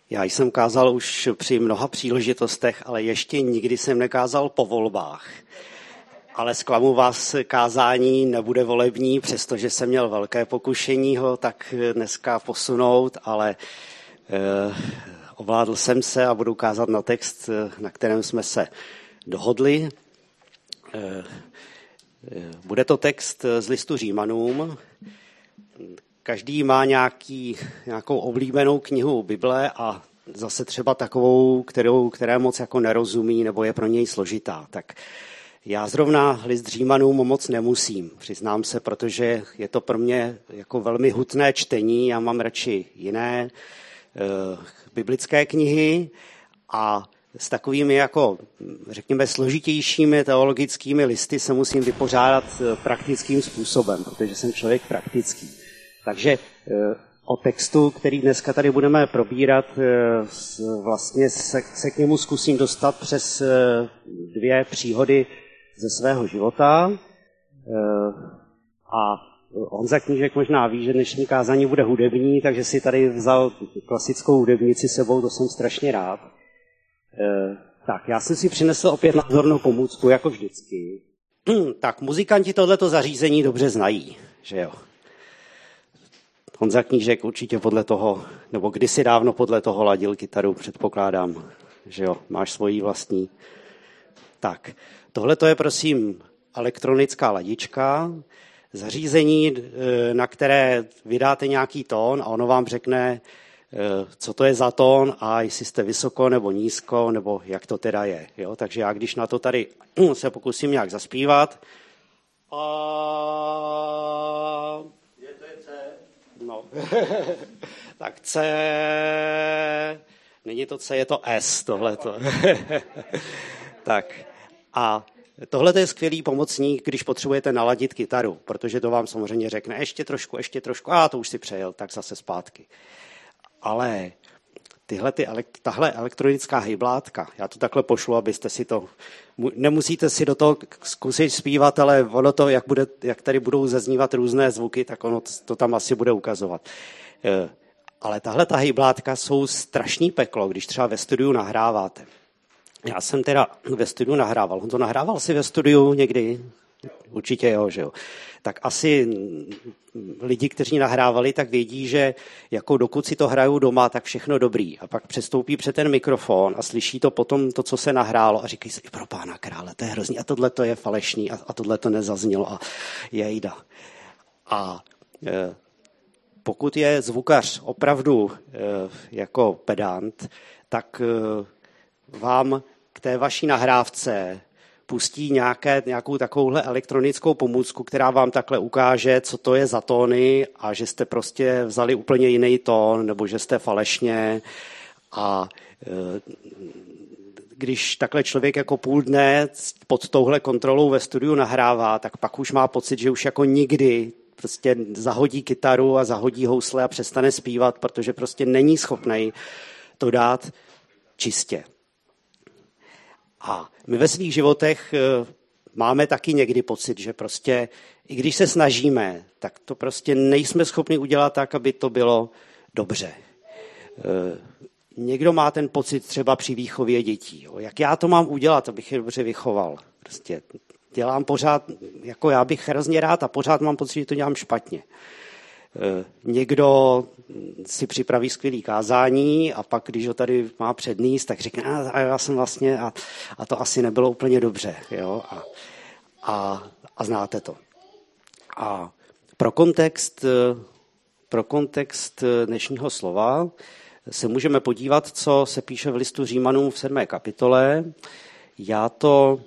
Já jsem kázal už při mnoha příležitostech, ale ještě nikdy jsem nekázal po volbách. Ale zklamu vás, kázání nebude volební, přestože jsem měl velké pokušení ho tak dneska posunout, ale ovládl jsem se a budu kázat na text, na kterém jsme se dohodli. Bude to text z listu Římanům. Každý má nějakou oblíbenou knihu Bible a zase třeba takovou, které moc jako nerozumí nebo je pro něj složitá. Tak já zrovna list Římanům moc nemusím, přiznám se, protože je to pro mě jako velmi hutné čtení. Já mám radši jiné biblické knihy a s takovými jako, řekněme, složitějšími teologickými listy se musím vypořádat praktickým způsobem, protože jsem člověk praktický. Takže o textu, který dneska tady budeme probírat, vlastně se k němu zkusím dostat přes 2 příhody ze svého života. A Honza Knížek možná ví, že dnešní kázání bude hudební, takže si tady vzal klasickou hudebnici sebou, to jsem strašně rád. Tak, já jsem si přinesl opět názornou pomůcku, jako vždycky. Tak, muzikanti tohleto zařízení dobře znají, že jo? Honza Knížek určitě podle toho, nebo kdysi dávno podle toho ladil kytaru, předpokládám, že jo, máš svoji vlastní. Tak, tohleto je prosím elektronická ladička, zařízení, na které vydáte nějaký tón a ono vám řekne, co to je za tón a jestli jste vysoko nebo nízko, nebo jak to teda je. Jo? Takže já když na to tady se pokusím nějak zaspívat, no. Tak C, není to C, je to S, tohleto. Tak a tohle je skvělý pomocník, když potřebujete naladit kytaru, protože to vám samozřejmě řekne ještě trošku, a to už si přejel, tak zase zpátky. Ale tahle elektronická hejblátka, já to takhle pošlu, abyste si to, nemusíte si do toho zkusit zpívat, ale ono to, jak tady budou zaznívat různé zvuky, tak ono to tam asi bude ukazovat. Ale tahle hejblátka jsou strašný peklo, když třeba ve studiu nahráváte. Já jsem teda ve studiu nahrával. On to nahrával si ve studiu někdy? Určitě jo, že jo. Tak asi lidi, kteří nahrávali, tak vědí, že jako dokud si to hrajou doma, tak všechno dobrý. A pak přestoupí před ten mikrofon a slyší to potom to, co se nahrálo a říkají si, pro pána krále, to je hrozný a tohle to je falešný a tohle to nezaznělo a jejda. A pokud je zvukař opravdu jako pedant, tak vám k té vaší nahrávce pustí nějakou takovouhle elektronickou pomůcku, která vám takhle ukáže, co to je za tóny a že jste prostě vzali úplně jiný tón nebo že jste falešně. A když takhle člověk jako půl dne pod touhle kontrolou ve studiu nahrává, tak pak už má pocit, že už jako nikdy prostě zahodí kytaru a zahodí housle a přestane zpívat, protože prostě není schopnej to dát čistě. A my ve svých životech máme taky někdy pocit, že prostě, i když se snažíme, tak to prostě nejsme schopni udělat tak, aby to bylo dobře. Někdo má ten pocit třeba při výchově dětí. Jo. Jak já to mám udělat, abych je dobře vychoval? Prostě dělám pořád, jako já bych hrozně rád a pořád mám pocit, že to dělám špatně. Někdo si připraví skvělý kázání a pak, když ho tady má předníst, tak řekne, a já jsem vlastně, a to asi nebylo úplně dobře. Jo? A znáte to. A pro kontext dnešního slova se můžeme podívat, co se píše v listu Římanům v 7. kapitole. Já to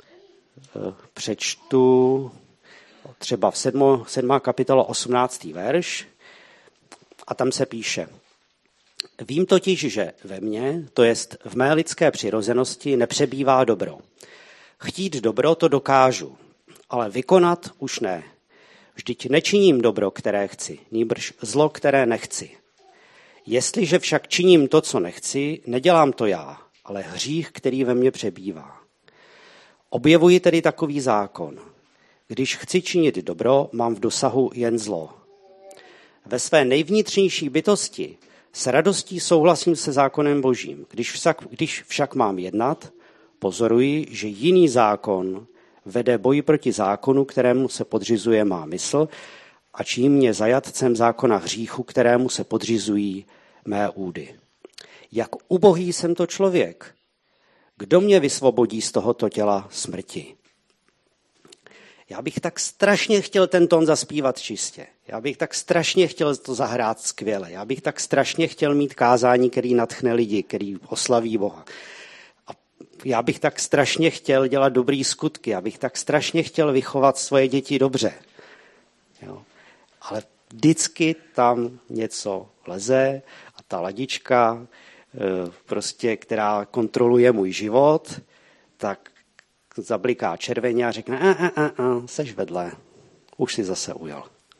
přečtu třeba v 7. kapitola 18. verš a tam se píše: Vím totiž, že ve mně, to jest v mé lidské přirozenosti, nepřebývá dobro. Chtít dobro to dokážu, ale vykonat už ne. Vždyť nečiním dobro, které chci, nýbrž zlo, které nechci. Jestliže však činím to, co nechci, nedělám to já, ale hřích, který ve mně přebývá. Objevuji tedy takový zákon. Když chci činit dobro, mám v dosahu jen zlo. Ve své nejvnitřnější bytosti S radostí souhlasím se zákonem Božím. Když však mám jednat, pozoruji, že jiný zákon vede boj proti zákonu, kterému se podřizuje má mysl, a činí mě zajatcem zákona hříchu, kterému se podřizují mé údy. Jak ubohý jsem to člověk, kdo mě vysvobodí z tohoto těla smrti? Já bych tak strašně chtěl ten tón zaspívat čistě. Já bych tak strašně chtěl to zahrát skvěle. Já bych tak strašně chtěl mít kázání, který nadchne lidi, který oslaví Boha. A já bych tak strašně chtěl dělat dobrý skutky. Já bych tak strašně chtěl vychovat svoje děti dobře. Jo. Ale vždycky tam něco leze a ta ladička, prostě, která kontroluje můj život, tak zabliká červeně a řekne, seš vedle, už si zase ujel.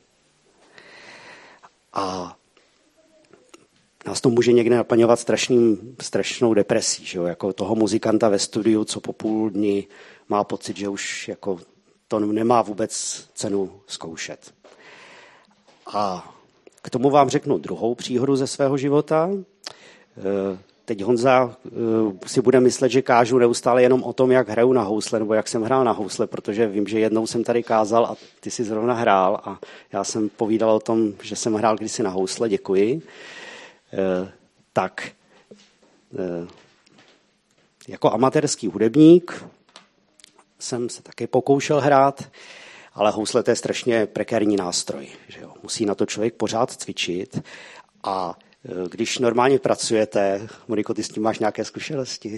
A nás to může někde naplňovat strašnou depresí, že jo? Jako toho muzikanta ve studiu, co po půl dni má pocit, že už jako to nemá vůbec cenu zkoušet. A k tomu vám řeknu druhou příhodu ze svého života. Teď Honza si bude myslet, že kážu neustále jenom o tom, jak hraju na housle, nebo jak jsem hrál na housle, protože vím, že jednou jsem tady kázal a ty jsi zrovna hrál a já jsem povídal o tom, že jsem hrál kdysi na housle, děkuji. Jako amatérský hudebník jsem se taky pokoušel hrát, ale housle to je strašně prekérní nástroj. Že jo? Musí na to člověk pořád cvičit a když normálně pracujete, Moniko, ty s tím máš nějaké zkušenosti?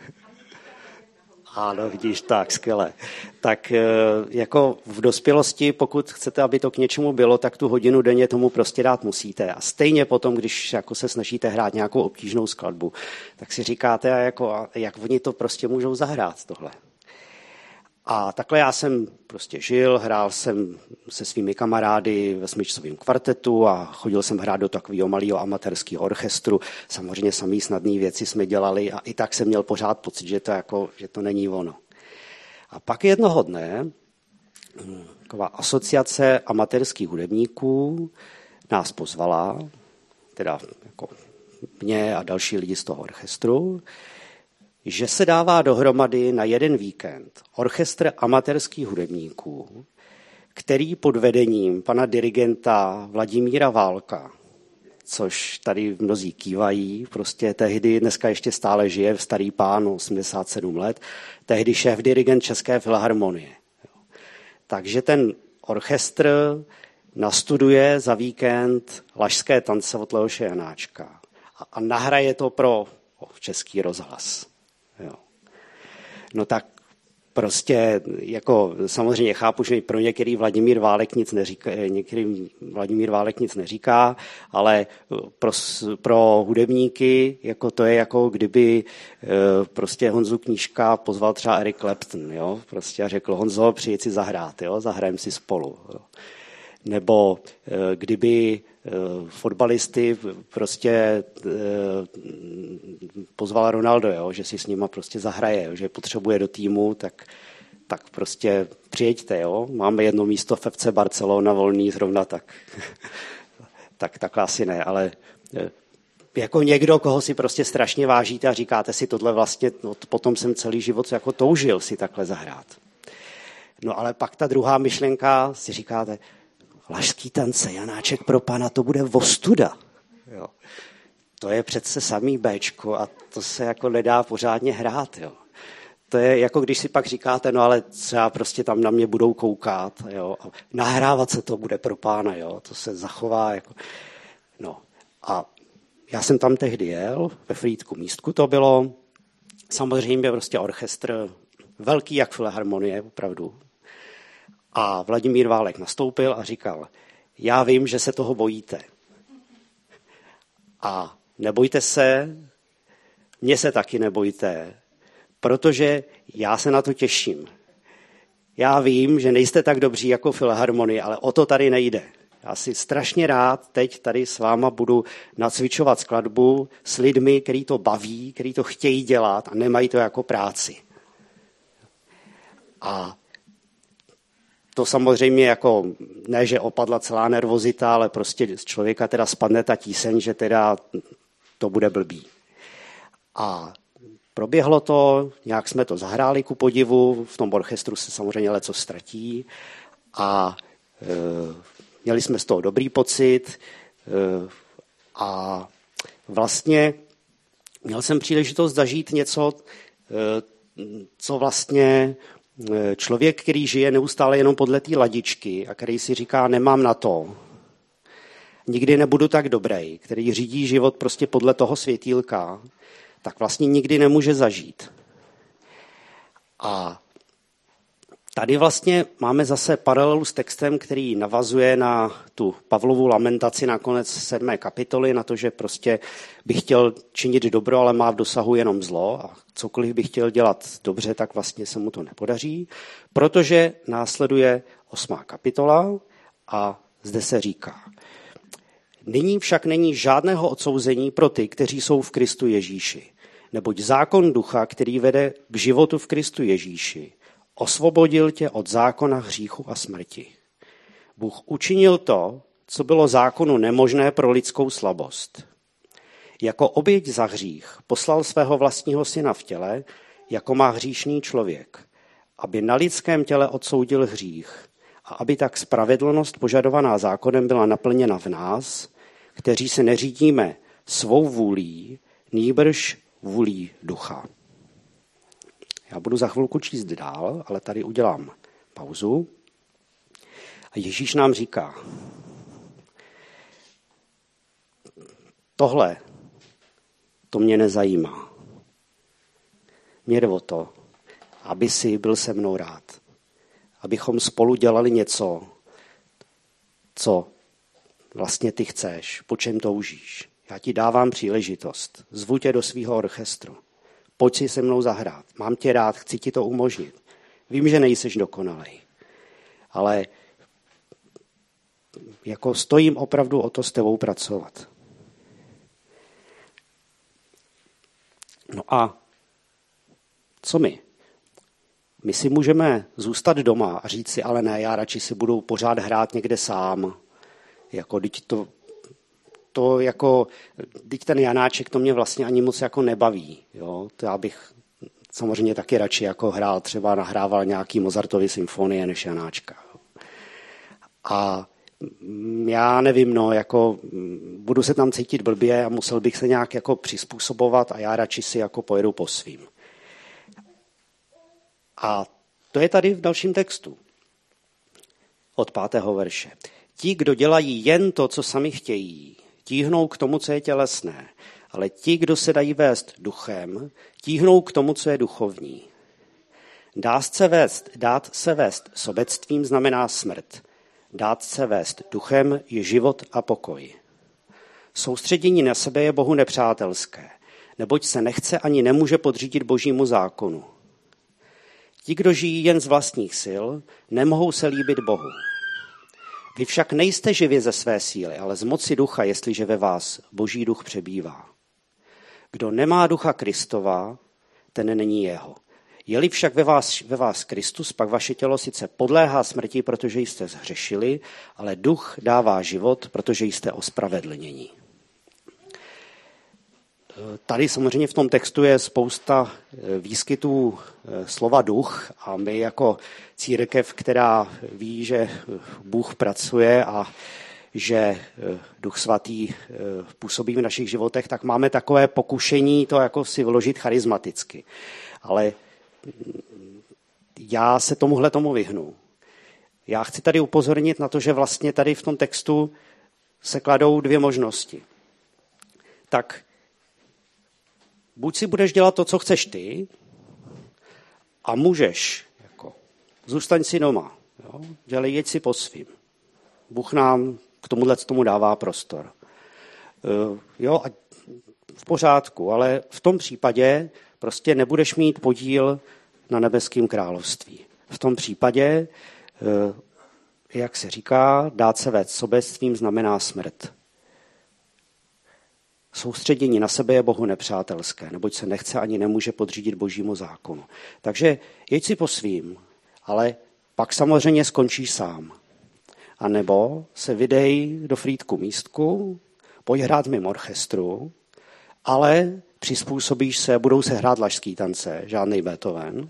Ano, vidíš, tak, skvěle. Tak jako v dospělosti, pokud chcete, aby to k něčemu bylo, tak tu hodinu denně tomu prostě dát musíte. A stejně potom, když jako se snažíte hrát nějakou obtížnou skladbu, tak si říkáte, jako, jak oni to prostě můžou zahrát tohle. A takhle já jsem prostě žil, hrál jsem se svými kamarády ve smyčcovém kvartetu a chodil jsem hrát do takového malého amatérského orchestru. Samozřejmě samý snadné věci jsme dělali a i tak jsem měl pořád pocit, že to není ono. A pak jednoho dne taková asociace amatérských hudebníků nás pozvala, teda jako mě a další lidi z toho orchestru, že se dává dohromady na jeden víkend orchestr amatérských hudebníků, který pod vedením pana dirigenta Vladimíra Válka, což tady mnozí kývají, prostě tehdy, dneska ještě stále žije, starý pán, 87 let, tehdy šéf dirigent České filharmonie. Takže ten orchestr nastuduje za víkend Lašské tance od Leoše Janáčka a nahraje to pro Český rozhlas. Jo. No tak prostě jako samozřejmě chápu, že pro některý Vladimír Válek nic neříká, ale pro hudebníky jako to je jako kdyby prostě Honzu Knížka pozval třeba Eric Clapton, jo? Prostě a řekl Honzo, přijď si zahrát, jo? Zahrajeme si spolu. Jo? Nebo kdyby fotbalisty prostě pozval Ronaldo, jo, že si s nima prostě zahraje, jo, že potřebuje do týmu, tak prostě přijeďte, jo. Máme jedno místo v FC Barcelona volný zrovna, tak asi ne, ale jako někdo, koho si prostě strašně vážíte a říkáte si tohle vlastně, no, potom jsem celý život jako toužil si takhle zahrát. No ale pak ta druhá myšlenka, si říkáte, Lašský tance, Janáček pro Pana, to bude ostuda. Jo. To je přece samý béčko a to se jako nedá pořádně hrát. Jo. To je jako když si pak říkáte, no ale třeba prostě tam na mě budou koukat. Jo. A nahrávat se to bude pro Pána, jo. To se zachová. Jako. No. A já jsem tam tehdy jel, ve Frýdku Místku to bylo. Samozřejmě prostě orchestr velký jak filharmonie, opravdu. A Vladimír Válek nastoupil a říkal, já vím, že se toho bojíte. A nebojte se, mě se taky nebojte, protože já se na to těším. Já vím, že nejste tak dobří jako filharmonie, ale o to tady nejde. Já si strašně rád teď tady s váma budu nacvičovat skladbu s lidmi, který to baví, který to chtějí dělat a nemají to jako práci. A to samozřejmě jako, ne, že opadla celá nervozita, ale prostě z člověka teda spadne ta tíseň, že teda to bude blbý. A proběhlo to, nějak jsme to zahráli ku podivu, v tom orchestru se samozřejmě leco ztratí a měli jsme z toho dobrý pocit a vlastně měl jsem příležitost zažít něco, co vlastně člověk, který žije neustále jenom podle té ladičky a který si říká, nemám na to, nikdy nebudu tak dobrý, který řídí život prostě podle toho světýlka, tak vlastně nikdy nemůže zažít. A tady vlastně máme zase paralelu s textem, který navazuje na tu Pavlovu lamentaci na konec 7. kapitoly, na to, že prostě bych chtěl činit dobro, ale má v dosahu jenom zlo a cokoliv bych chtěl dělat dobře, tak vlastně se mu to nepodaří, protože následuje 8. kapitola a zde se říká: Nyní však není žádného odsouzení pro ty, kteří jsou v Kristu Ježíši, neboť zákon ducha, který vede k životu v Kristu Ježíši, osvobodil tě od zákona hříchu a smrti. Bůh učinil to, co bylo zákonu nemožné pro lidskou slabost. Jako oběť za hřích poslal svého vlastního syna v těle, jako má hříšný člověk, aby na lidském těle odsoudil hřích a aby tak spravedlnost požadovaná zákonem byla naplněna v nás, kteří se neřídíme svou vůlí, nýbrž vůlí ducha. Já budu za chvilku číst dál, ale tady udělám pauzu. A Ježíš nám říká, tohle, to mě nezajímá. Mě jde o to, aby si byl se mnou rád. Abychom spolu dělali něco, co vlastně ty chceš, po čem toužíš. Já ti dávám příležitost, zvu tě do svého orchestru. Pojď si se mnou zahrát. Mám tě rád, chci ti to umožnit. Vím, že nejseš dokonalej, ale jako stojím opravdu o to s tebou pracovat. No a co my? My si můžeme zůstat doma a říct si, ale ne, já radši si budu pořád hrát někde sám. Jako, teď ten Janáček, to mě vlastně ani moc jako nebaví. Jo? To já bych samozřejmě taky radši jako hrál, třeba nahrával nějaký Mozartovy symfonie než Janáčka. A já nevím, jako budu se tam cítit blbě a musel bych se nějak jako přizpůsobovat a já radši si jako pojedu po svým. A to je tady v dalším textu. Od 5. verše. Ti, kdo dělají jen to, co sami chtějí, tíhnou k tomu, co je tělesné, ale ti, kdo se dají vést duchem, tíhnou k tomu, co je duchovní. Dát se vést sobectvím znamená smrt. Dát se vést duchem je život a pokoj. Soustředění na sebe je Bohu nepřátelské, neboť se nechce ani nemůže podřídit Božímu zákonu. Ti, kdo žijí jen z vlastních sil, nemohou se líbit Bohu. Vy však nejste živě ze své síly, ale z moci ducha, jestliže ve vás Boží duch přebývá. Kdo nemá ducha Kristova, ten není jeho. Je-li však ve vás Kristus, pak vaše tělo sice podléhá smrti, protože jste zhřešili, ale duch dává život, protože jste ospravedlnění. Tady samozřejmě v tom textu je spousta výskytů slova duch a my jako církev, která ví, že Bůh pracuje a že Duch Svatý působí v našich životech, tak máme takové pokušení to jako si vložit charismaticky. Ale já se tomu vyhnu. Já chci tady upozornit na to, že vlastně tady v tom textu se kladou dvě možnosti. Tak buď si budeš dělat to, co chceš ty, a můžeš, zůstaň si doma, jo? Jeď si po svým. Bůh nám k tomu dává prostor. Jo, a v pořádku, ale v tom případě prostě nebudeš mít podíl na nebeském království. V tom případě, jak se říká, dát se vést sobectvím znamená smrt. Soustředění na sebe je Bohu nepřátelské, neboť se nechce ani nemůže podřídit Božímu zákonu. Takže jeď si po svým, ale pak samozřejmě skončíš sám. A nebo se vydej do Frýdku Místku, pojď hrát mimo orchestru, ale přizpůsobíš se, budou se hrát lašský tance, žádný Beethoven,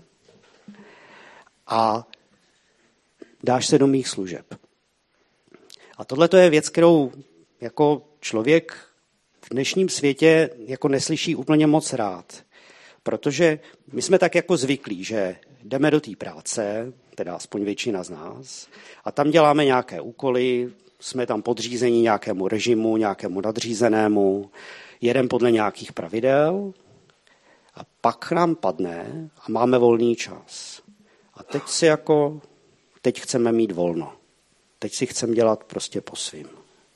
a dáš se do mých služeb. A tohle to je věc, kterou jako člověk v dnešním světě jako neslyší úplně moc rád. Protože my jsme tak jako zvyklí, že jdeme do té práce, teda aspoň většina z nás, a tam děláme nějaké úkoly, jsme tam podřízení nějakému režimu, nějakému nadřízenému, jedeme podle nějakých pravidel a pak nám padne a máme volný čas. A teď chceme mít volno. Teď si chceme dělat prostě po svým.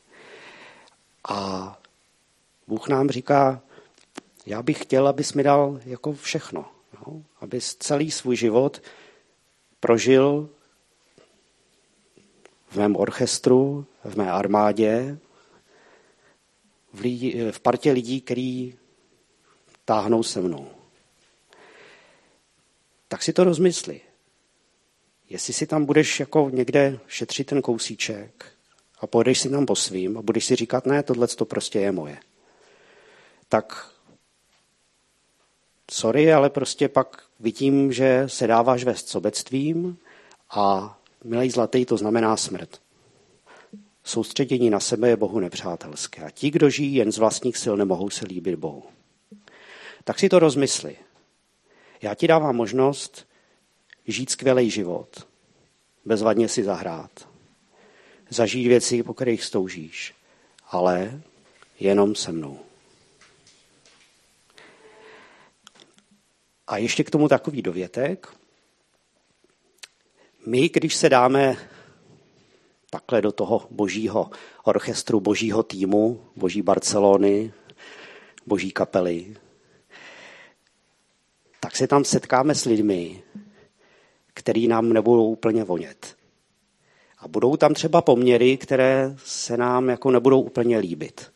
A Bůh nám říká, já bych chtěl, abys mi dal jako všechno. Jo? Abys celý svůj život prožil v mém orchestru, v mé armádě, v partě lidí, který táhnou se mnou. Tak si to rozmysli. Jestli si tam budeš jako někde šetřit ten kousíček a pojedeš si tam po svým a budeš si říkat, ne, tohle to prostě je moje. Tak sorry, ale prostě pak vidím, že se dáváš vést sobectvím a milej zlatý, to znamená smrt. Soustředění na sebe je Bohu nepřátelské. A ti, kdo žijí jen z vlastních sil, nemohou se líbit Bohu. Tak si to rozmysli. Já ti dávám možnost žít skvělý život, bezvadně si zahrát, zažít věci, po kterých stoužíš, ale jenom se mnou. A ještě k tomu takový dovětek. My, když se dáme takhle do toho božího orchestru, božího týmu, boží Barcelony, boží kapely, tak se tam setkáme s lidmi, který nám nebudou úplně vonět. A budou tam třeba poměry, které se nám jako nebudou úplně líbit.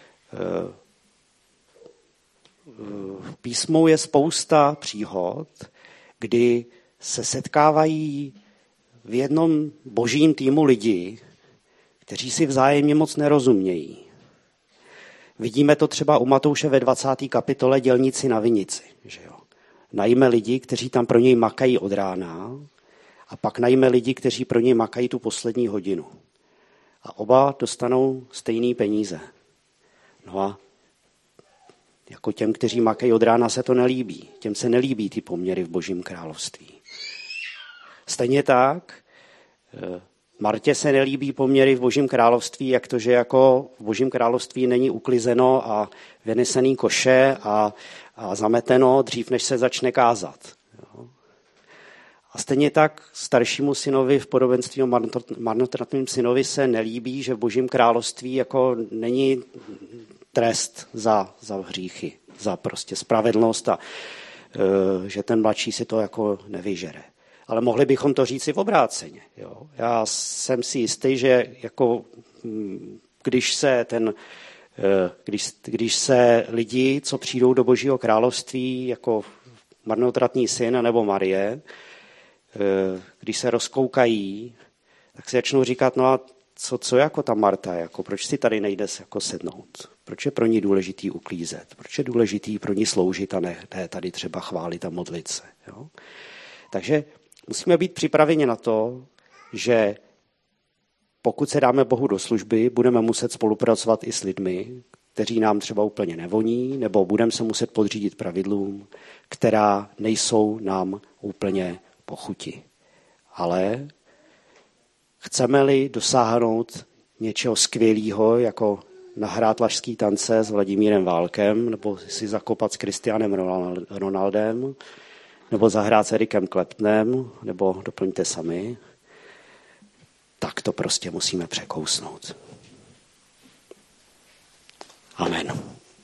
V písmu je spousta příhod, kdy se setkávají v jednom božím týmu lidi, kteří si vzájemně moc nerozumějí. Vidíme to třeba u Matouše ve 20. kapitole Dělníci na vinici. Že jo? Najme lidi, kteří tam pro něj makají od rána, a pak najme lidi, kteří pro něj makají tu poslední hodinu. A oba dostanou stejné peníze. No a jako těm, kteří makají od rána, se to nelíbí. Těm se nelíbí ty poměry v Božím království. Stejně tak Martě se nelíbí poměry v Božím království, jak to, že jako v Božím království není uklizeno a vynesený koše a zameteno dřív, než se začne kázat. Jo. A stejně tak staršímu synovi v podobenství o marnotratném synovi se nelíbí, že v Božím království jako není trest za hříchy, za prostě spravedlnost a že ten mladší si to jako nevyžere. Ale mohli bychom to říct i v obráceně. Jo. Já jsem si jistý, že jako, když se lidi, co přijdou do Božího království, jako marnotratný syn nebo Marie, když se rozkoukají, tak si začnou říkat, no a co jako ta Marta, jako, proč si tady nejde jako sednout? Proč je pro ní důležitý uklízet? Proč je důležitý pro ní sloužit a ne tady třeba chválit a modlit se? Jo? Takže musíme být připraveni na to, že pokud se dáme Bohu do služby, budeme muset spolupracovat i s lidmi, kteří nám třeba úplně nevoní, nebo budeme se muset podřídit pravidlům, která nejsou nám úplně po chuti. Ale chceme-li dosáhnout něčeho skvělého, jako nahrát lašský tance s Vladimírem Válkem, nebo si zakopat s Cristianem Ronaldem, nebo zahrát s Erikem Claptonem, nebo doplňte sami, tak to prostě musíme překousnout. Amen.